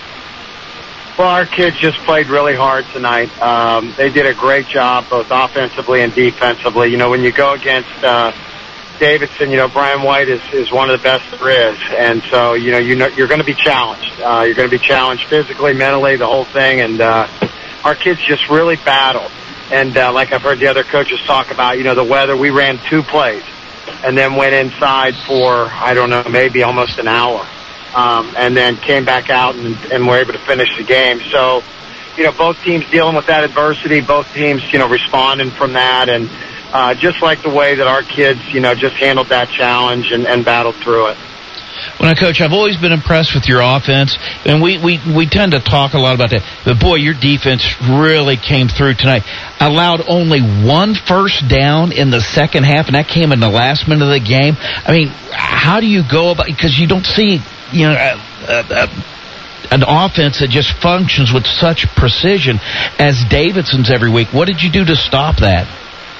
Well, our kids just played really hard tonight. Um, they did a great job, both offensively and defensively. You know, when you go against uh, Davidson, you know, Brian White is, is one of the best there is. And so, you know, you know you're going to be challenged. Uh, you're going to be challenged physically, mentally, the whole thing. And uh, our kids just really battled. And uh, like I've heard the other coaches talk about, you know, the weather, we ran two plays and then went inside for, I don't know, maybe almost an hour. Um, and then came back out and, and were able to finish the game. So, you know, both teams dealing with that adversity, both teams, you know, responding from that. And uh, just like the way that our kids, you know, just handled that challenge and, and battled through it. Well, now, Coach, I've always been impressed with your offense, and we, we, we tend to talk a lot about that. But, boy, your defense really came through tonight. Allowed only one first down in the second half, and that came in the last minute of the game. I mean, how do you go about – because you don't see, you know, uh, uh, an offense that just functions with such precision as Davidson's every week. What did you do to stop that?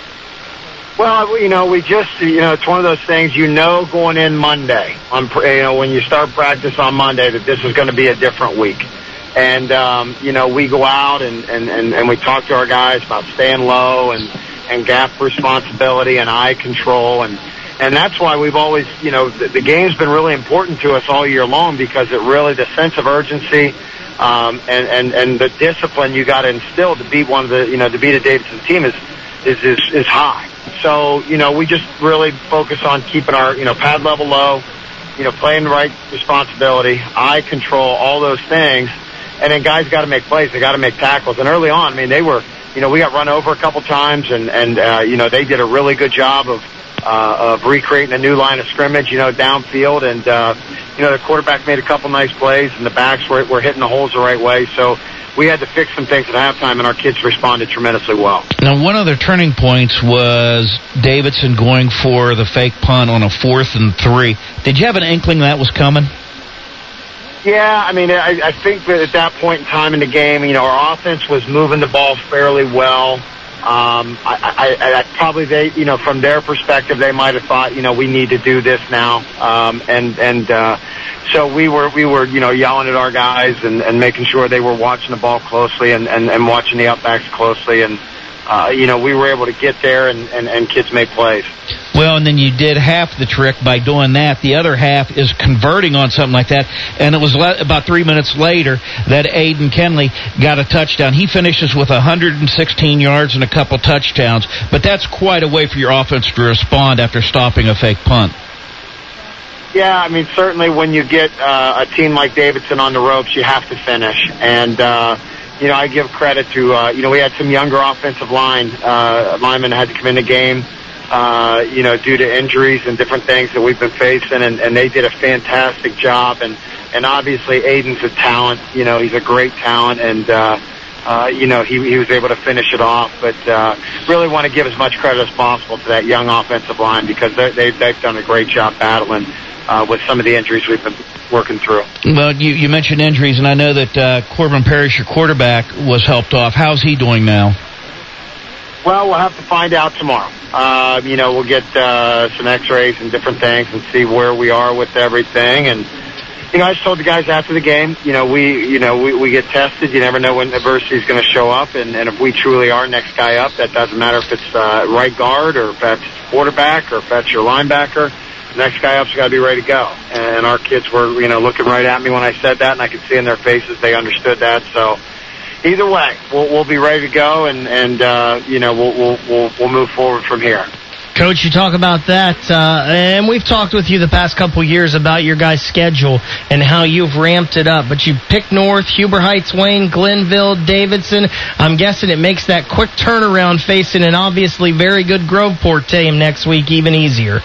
Well, you know, we just, you know, it's one of those things, you know, going in Monday, on, you know, when you start practice on Monday, that this is going to be a different week. And, um, you know, we go out and, and, and, and we talk to our guys about staying low and, and gap responsibility and eye control. And, and that's why we've always, you know, the, the game's been really important to us all year long because it really, the sense of urgency, um, and, and, and the discipline you got to instill to beat one of the, you know, to beat a Davidson team is, is, is, is high. So, you know, we just really focus on keeping our, you know, pad level low, you know, playing the right responsibility, eye control, all those things. And then guys got to make plays. They got to make tackles. And early on, I mean, they were, you know, we got run over a couple times, and, and uh, you know, they did a really good job of uh, of recreating a new line of scrimmage, you know, downfield. And, uh, you know, the quarterback made a couple nice plays, and the backs were, were hitting the holes the right way. So we had to fix some things at halftime, and our kids responded tremendously well. Now, one of their turning points was Davidson going for the fake punt on a fourth and three. Did you have an inkling that was coming? Yeah, I mean, I, I think that at that point in time in the game, you know, our offense was moving the ball fairly well. Um, I, I, I probably they, you know, from their perspective, they might have thought, you know, we need to do this now, um, and and uh, so we were we were you know yelling at our guys and, and making sure they were watching the ball closely and, and, and watching the upbacks closely, and uh, you know we were able to get there and, and, and kids make plays. Well, and then you did half the trick by doing that. The other half is converting on something like that. And it was le- about three minutes later that Aiden Kenley got a touchdown. He finishes with one hundred sixteen yards and a couple touchdowns. But that's quite a way for your offense to respond after stopping a fake punt. Yeah, I mean, certainly when you get uh, a team like Davidson on the ropes, you have to finish. And, uh, you know, I give credit to, uh, you know, we had some younger offensive line uh, linemen had to come in the game. Uh, you know, due to injuries and different things that we've been facing, and, and they did a fantastic job. And, and obviously, Aiden's a talent. You know, he's a great talent, and uh, uh, you know, he, he was able to finish it off. But uh, really want to give as much credit as possible to that young offensive line because they've they've done a great job battling uh, with some of the injuries we've been working through. Well, you, you mentioned injuries, and I know that uh, Corbin Parrish, your quarterback, was helped off. How's he doing now? Well, we'll have to find out tomorrow. Uh, you know, we'll get uh, some x-rays and different things and see where we are with everything. And, you know, I just told the guys after the game, you know, we, you know, we, we get tested. You never know when adversity is going to show up. And, and if we truly are next guy up, that doesn't matter if it's uh, right guard or if that's quarterback or if that's your linebacker. The next guy up's got to be ready to go. And our kids were, you know, looking right at me when I said that, and I could see in their faces they understood that. So, either way, we'll, we'll be ready to go, and, and uh, you know, we'll, we'll, we'll, we'll move forward from here. Coach, you talk about that, uh, and we've talked with you the past couple years about your guys' schedule and how you've ramped it up. But you pick North, Huber Heights, Wayne, Glenville, Davidson. I'm guessing it makes that quick turnaround facing an obviously very good Groveport team next week even easier.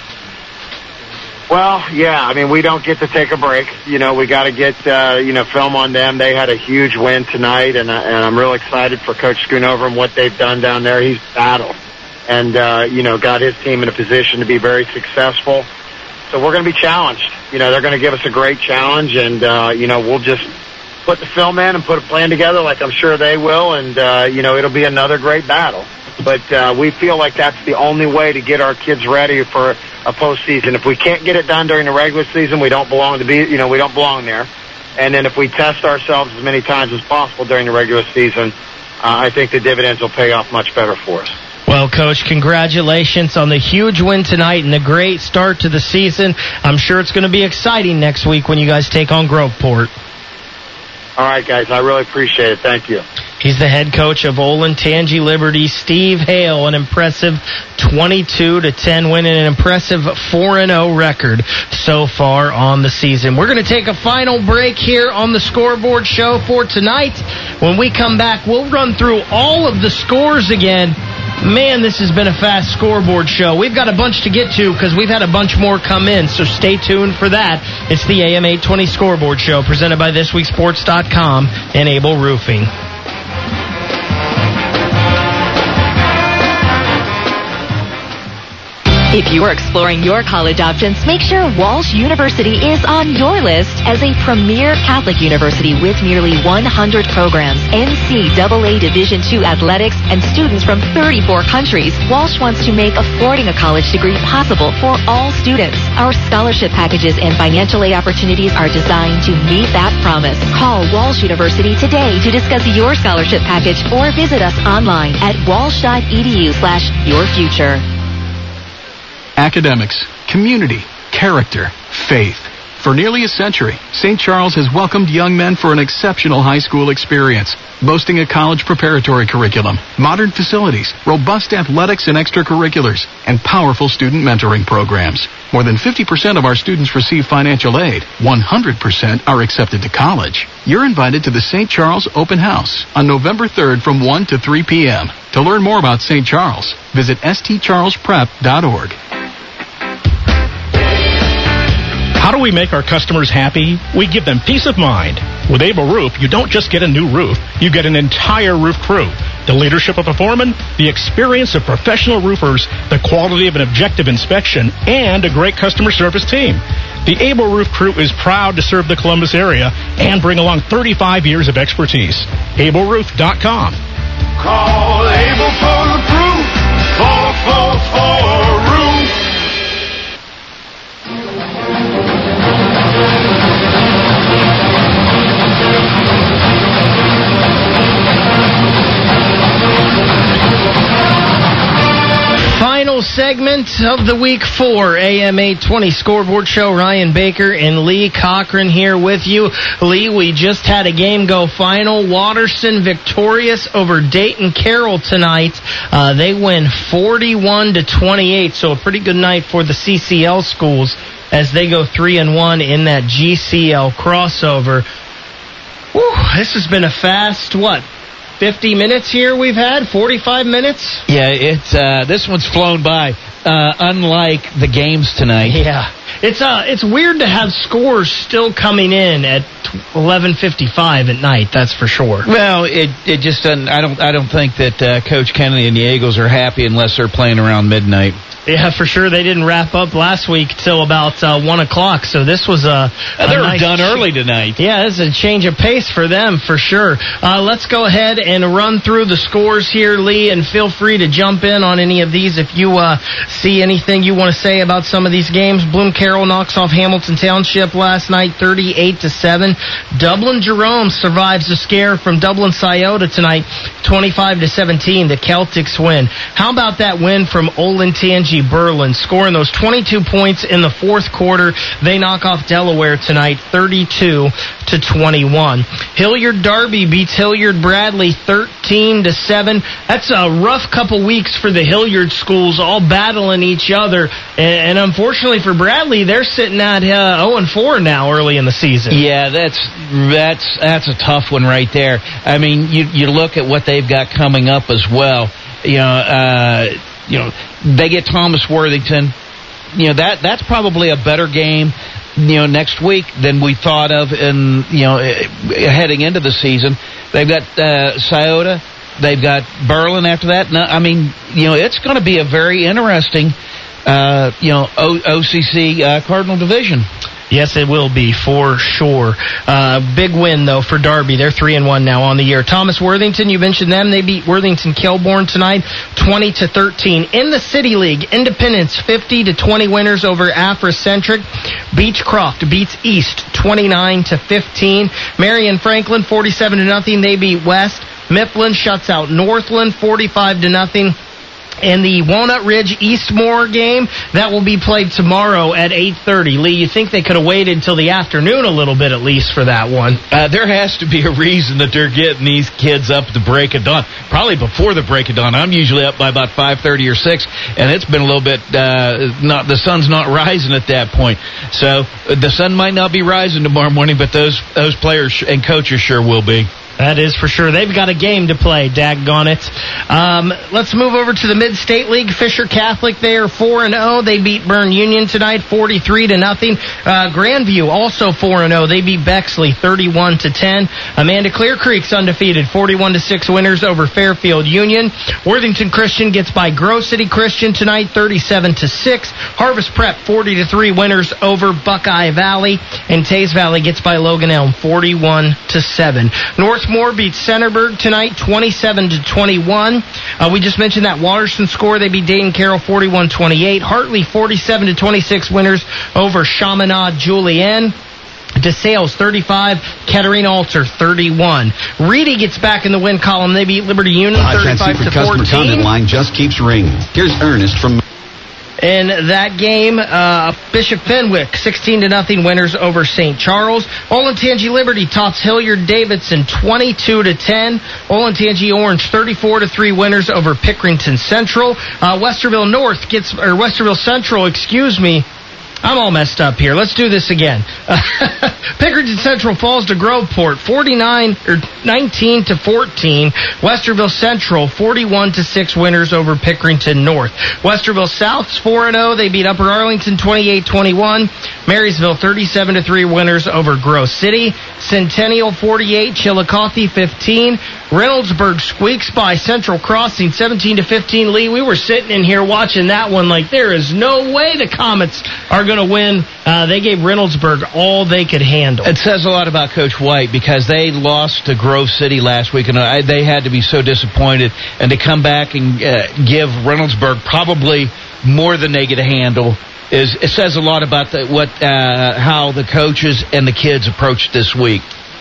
Well, yeah, I mean, we don't get to take a break. You know, we got to get, uh, you know, film on them. They had a huge win tonight, and, uh, and I'm real excited for Coach Schoonover and what they've done down there. He's battled and, uh, you know, got his team in a position to be very successful. So we're going to be challenged. You know, they're going to give us a great challenge, and, uh, you know, we'll just put the film in and put a plan together like I'm sure they will, and, uh, you know, it'll be another great battle. But uh, we feel like that's the only way to get our kids ready for a postseason. If we can't get it done during the regular season, we don't belong to be, you know, we don't belong there. And then if we test ourselves as many times as possible during the regular season, uh, I think the dividends will pay off much better for us. Well, Coach, congratulations on the huge win tonight and the great start to the season. I'm sure it's going to be exciting next week when you guys take on Groveport. All right, guys, I really appreciate it. Thank you. He's the head coach of Olentangy Liberty, Steve Hale, an impressive twenty-two to ten win and an impressive four and oh record so far on the season. We're going to take a final break here on the Scoreboard Show for tonight. When we come back, we'll run through all of the scores again. Man, this has been a fast Scoreboard Show. We've got a bunch to get to because we've had a bunch more come in, so stay tuned for that. It's the A M eight twenty Scoreboard Show presented by this week sports dot com and Able Roofing. If you are exploring your college options, make sure Walsh University is on your list as a premier Catholic university with nearly one hundred programs, N C double A Division two athletics, and students from thirty-four countries. Walsh wants to make affording a college degree possible for all students. Our scholarship packages and financial aid opportunities are designed to meet that promise. Call Walsh University today to discuss your scholarship package or visit us online at walsh.edu slash your future. Academics, community, character, faith. For nearly a century, Saint Charles has welcomed young men for an exceptional high school experience, boasting a college preparatory curriculum, modern facilities, robust athletics and extracurriculars, and powerful student mentoring programs. More than fifty percent of our students receive financial aid. one hundred percent are accepted to college. You're invited to the Saint Charles Open House on November third from one to three p.m. To learn more about Saint Charles, visit s t charles prep dot org. How do we make our customers happy? We give them peace of mind. With Able Roof, you don't just get a new roof, you get an entire roof crew. The leadership of a foreman, the experience of professional roofers, the quality of an objective inspection, and a great customer service team. The Able Roof crew is proud to serve the Columbus area and bring along thirty-five years of expertise. able roof dot com. Call Able for the segment of the week four A M eight twenty Scoreboard Show. Ryan Baker and Lee Cochran here with you. Lee, we just had a game go final. Waterston victorious over Dayton Carroll tonight. Uh, they win forty-one to twenty-eight, so a pretty good night for the C C L schools as they go three and one in that G C L crossover. Whew, this has been a fast, what, fifty minutes here we've had? forty-five minutes? Yeah, it's uh, this one's flown by, uh, unlike the games tonight. Yeah. It's uh, it's weird to have scores still coming in at eleven fifty-five at night, that's for sure. Well, it it just doesn't, I don't, I don't think that uh, Coach Kennedy and the Eagles are happy unless they're playing around midnight. Yeah, for sure. They didn't wrap up last week till about uh, one o'clock, so this was a, a They were nice done ch- early tonight. Yeah, this is a change of pace for them, for sure. Uh, let's go ahead and run through the scores here, Lee, and feel free to jump in on any of these if you uh, see anything you want to say about some of these games. Bloom Carroll knocks off Hamilton Township last night, thirty-eight to seven. Dublin Jerome survives the scare from Dublin Scioto tonight, twenty-five to seventeen. The Celtics win. How about that win from Olentangy Berlin? Scoring those twenty-two points in the fourth quarter. They knock off Delaware tonight, thirty-two to twenty-one. Hilliard Derby beats Hilliard Bradley, thirteen to seven. That's a rough couple weeks for the Hilliard schools, all battling each other. And, and unfortunately for Bradley, they're sitting at uh, oh and four now early in the season. Yeah, that's that's that's a tough one right there. I mean, you you look at what they've got coming up as well. You know, uh, you know, they get Thomas Worthington. You know, that that's probably a better game, you know, next week than we thought of in, you know, heading into the season. They've got uh, Scioto. They've got Berlin after that. No, I mean, you know, it's going to be a very interesting, uh, you know, o- O C C uh, Cardinal Division. Yes, it will be, for sure. Uh, big win, though, for Derby. They're three and one now on the year. Thomas Worthington, you mentioned them. They beat Worthington Kilbourne tonight, twenty to thirteen. In the City League, Independence, fifty to twenty winners over Afrocentric. Beechcroft beats East, twenty-nine to fifteen. Marion Franklin, forty-seven to nothing. They beat West. Mifflin shuts out Northland, forty-five to nothing. And the Walnut Ridge Eastmore game, that will be played tomorrow at eight thirty. Lee, you think they could have waited until the afternoon a little bit at least for that one? Uh, there has to be a reason that they're getting these kids up at the break of dawn. Probably before the break of dawn. I'm usually up by about five thirty or six, and it's been a little bit, uh, not the sun's not rising at that point. So uh, the sun might not be rising tomorrow morning, but those those players and coaches sure will be. That is for sure. They've got a game to play, daggone it. Um, let's move over to the Mid-State League. Fisher Catholic, they are four and oh. They beat Bern Union tonight, forty-three to nothing. Uh, Grandview, also four and oh. They beat Bexley, thirty-one to ten. Amanda Clear Creek's undefeated, forty-one to six winners over Fairfield Union. Worthington Christian gets by Grove City Christian tonight, thirty-seven to six. Harvest Prep, forty to three winners over Buckeye Valley. And Tays Valley gets by Logan Elm, forty-one to seven. North Moore beats Centerburg tonight, twenty-seven to twenty-one. Uh, we just mentioned that Waterston score. They beat Dayton Carroll forty-one twenty-eight. Hartley forty-seven to twenty-six winners over Chaminade Julienne. DeSales thirty-five, Kettering Alter thirty-one. Reedy gets back in the win column. They beat Liberty Union thirty-five to customer fourteen. content line just keeps ringing. Here's Ernest from... In that game, uh, Bishop Fenwick, sixteen to nothing winners over Saint Charles. Olentangy Liberty tops Hilliard Davidson, twenty-two to ten. Olentangy Orange, thirty-four to three winners over Pickerington Central. Uh, Westerville North gets, or Westerville Central, excuse me. I'm all messed up here. Let's do this again. Pickerington Central falls to Groveport, forty-nine or nineteen to fourteen. Westerville Central, forty-one to six winners over Pickerington North. Westerville South's four and oh. They beat Upper Arlington twenty-eight twenty-one. Marysville thirty-seven to three winners over Grove City. Centennial forty-eight, Chillicothe fifteen. Reynoldsburg squeaks by Central Crossing seventeen to fifteen. Lee, we were sitting in here watching that one like there is no way the Comets are going to win. Uh, they gave Reynoldsburg all they could handle. It says a lot about Coach White because they lost to Grove City last week, and I, they had to be so disappointed. And to come back and uh, give Reynoldsburg probably more than they could handle is it says a lot about the, what uh, how the coaches and the kids approached this week.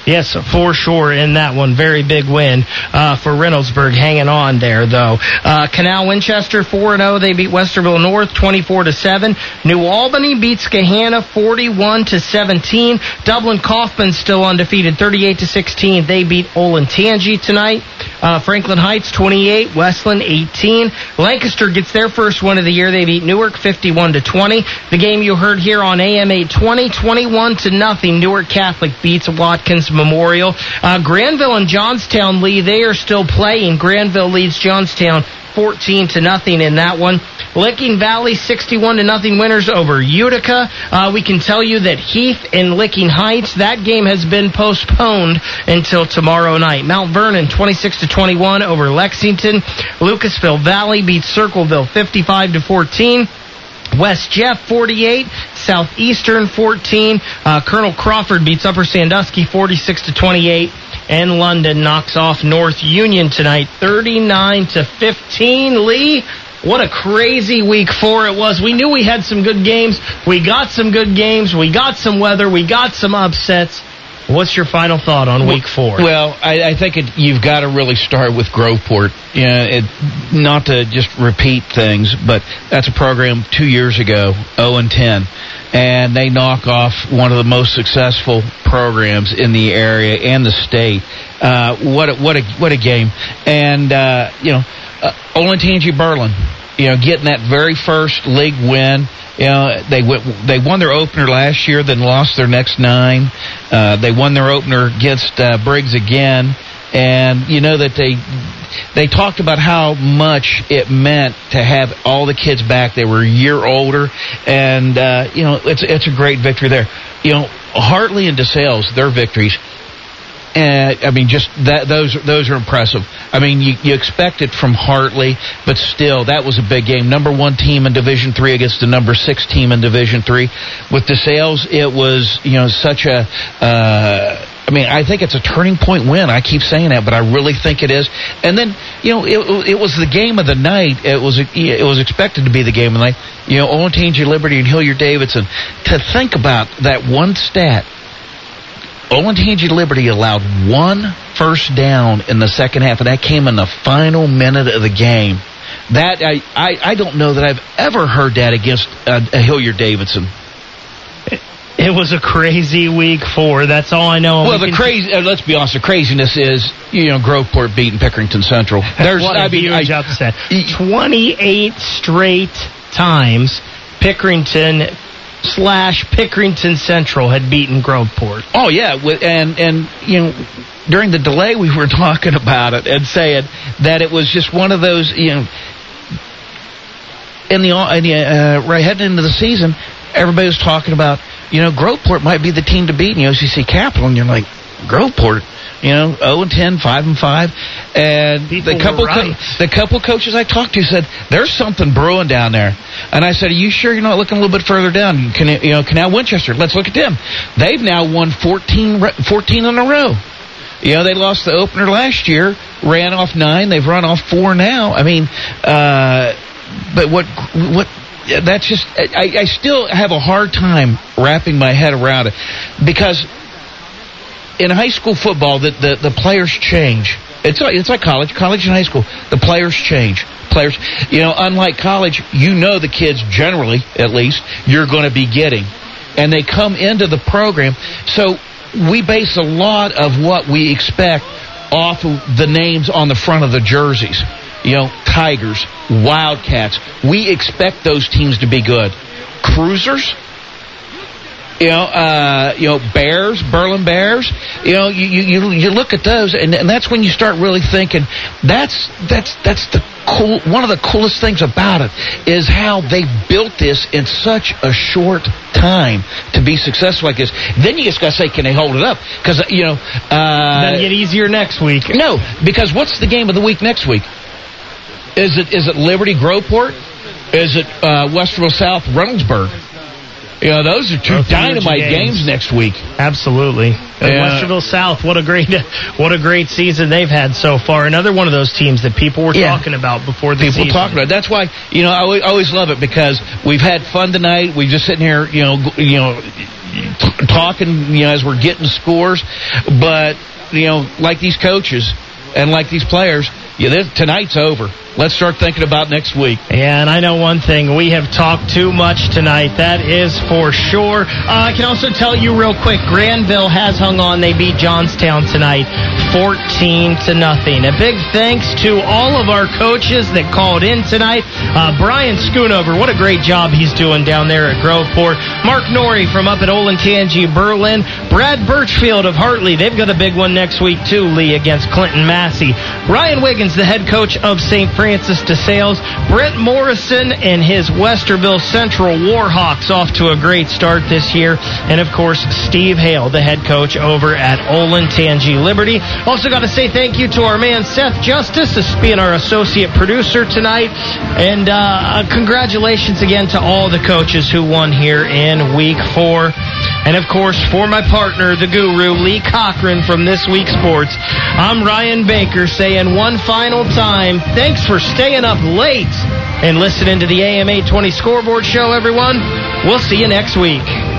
Yes, for sure in that one. Very big win uh, for Reynoldsburg, hanging on there, though. Uh, Canal Winchester four and oh. They beat Westerville North twenty-four to seven. New Albany beats Gahanna forty-one to seventeen. Dublin Kaufman still undefeated thirty-eight to sixteen. They beat Olentangy tonight. Uh, Franklin Heights twenty-eight, Westland eighteen. Lancaster gets their first win of the year. They beat Newark fifty-one to twenty. The game you heard here on A M eight twenty, twenty-one to nothing. Newark Catholic beats Watkins Memorial. Uh, Granville and Johnstown, Lee, they are still playing. Granville leads Johnstown fourteen to nothing in that one. Licking Valley sixty-one to nothing winners over Utica. Uh, we can tell you that Heath and Licking Heights, that game has been postponed until tomorrow night. Mount Vernon twenty-six to twenty-one over Lexington. Lucasville Valley beats Circleville fifty-five to fourteen. West Jeff forty-eight, Southeastern fourteen. Uh, Colonel Crawford beats Upper Sandusky forty-six to twenty-eight. And London knocks off North Union tonight thirty-nine to fifteen. Lee, what a crazy week four it was. We knew we had some good games. We got some good games. We got some weather. We got some upsets. What's your final thought on week four? Well, I, I think it, you've got to really start with Groveport. You know, it, not to just repeat things, but that's a program two years ago, oh and ten. And they knock off one of the most successful programs in the area and the state. Uh, what a, what a what a game! And uh, you know, uh, Olentangy Berlin, you know, getting that very first league win. You know, they went, they won their opener last year, then lost their next nine. Uh, they won their opener against uh, Briggs again, and you know that they they talked about how much it meant to have all the kids back. They were a year older, and uh, you know it's it's a great victory there. You know, Hartley and DeSales, their victories. And I mean, just that those those are impressive. I mean, you, you expect it from Hartley, but still, that was a big game. Number one team in Division Three against the number six team in Division Three. With DeSales, it was you know such a. Uh, I mean, I think it's a turning point win. I keep saying that, but I really think it is. And then, you know, it, it was the game of the night. It was it was expected to be the game of the night. You know, Olentangy Liberty and Hilliard-Davidson. To think about that one stat. Olentangy Liberty allowed one first down in the second half, and that came in the final minute of the game. That I, I, I don't know that I've ever heard that against uh, Hilliard-Davidson. It was a crazy week four. That's all I know. Well, we the crazy. Uh, let's be honest. The craziness is, you know, Groveport beating Pickerington Central. There's what a I mean, huge I, upset. twenty-eight straight times Pickerington slash Pickerington Central had beaten Groveport. Oh yeah, and and you know, during the delay we were talking about it and saying that it was just one of those, you know, in the, in the uh, right heading into the season, everybody was talking about, you know, Groveport might be the team to beat in the O C C Capital, and you're like, Groveport, you know, oh and ten, five and five, and People the couple right. co- the couple coaches I talked to said there's something brewing down there, and I said, are you sure you're not looking a little bit further down? Can, you know, Canal Winchester, let's look at them. They've now won fourteen, fourteen in a row. You know, they lost the opener last year, ran off nine, they've run off four now. I mean, uh, but what what? That's just I, I still have a hard time wrapping my head around it, because in high school football, the, the, the players change. It's like, it's like college, college and high school. The players change. Players, you know, unlike college, you know the kids generally, at least, you're going to be getting. And they come into the program. So we base a lot of what we expect off of the names on the front of the jerseys. You know, Tigers, Wildcats. We expect those teams to be good. Cruisers. You know, uh, you know, Bears, Berlin Bears. You know, you you you look at those, and, and that's when you start really thinking. That's that's that's the cool. One of the coolest things about it is how they built this in such a short time to be successful like this. Then you just got to say, can they hold it up? Because you know, uh, doesn't get easier next week. No, because what's the game of the week next week? Is it is it Liberty Groveport? Is it uh, Westerville South Reynoldsburg? You know, those are two those dynamite games. games next week. Absolutely. Yeah. Westerville South, what a great what a great season they've had so far. Another one of those teams that people were yeah. talking about before the people season. People talk about it. That's why, you know, I always love it, because we've had fun tonight. We're just sitting here, you know, you know, t- talking, you know, as we're getting scores. But, you know, like these coaches and like these players, yeah, this, tonight's over. Let's start thinking about next week. Yeah, and I know one thing. We have talked too much tonight. That is for sure. Uh, I can also tell you real quick, Granville has hung on. They beat Johnstown tonight, fourteen to nothing. A big thanks to all of our coaches that called in tonight. Uh, Brian Schoonover, what a great job he's doing down there at Groveport. Mark Norrie from up at Olentangy, Berlin. Brad Birchfield of Hartley. They've got a big one next week, too, Lee, against Clinton Massey. Ryan Wiggins, the head coach of Saint Francis de Sales. Brent Morrison and his Westerville Central Warhawks off to a great start this year. And, of course, Steve Hale, the head coach over at Olentangy Liberty. Also got to say thank you to our man Seth Justice, this being our associate producer tonight. And uh, congratulations again to all the coaches who won here in week four. And, of course, for my partner, the guru, Lee Cochran from This Week Sports, I'm Ryan Baker saying one final time, thanks for staying up late and listening to the A M eight twenty Scoreboard Show, everyone. We'll see you next week.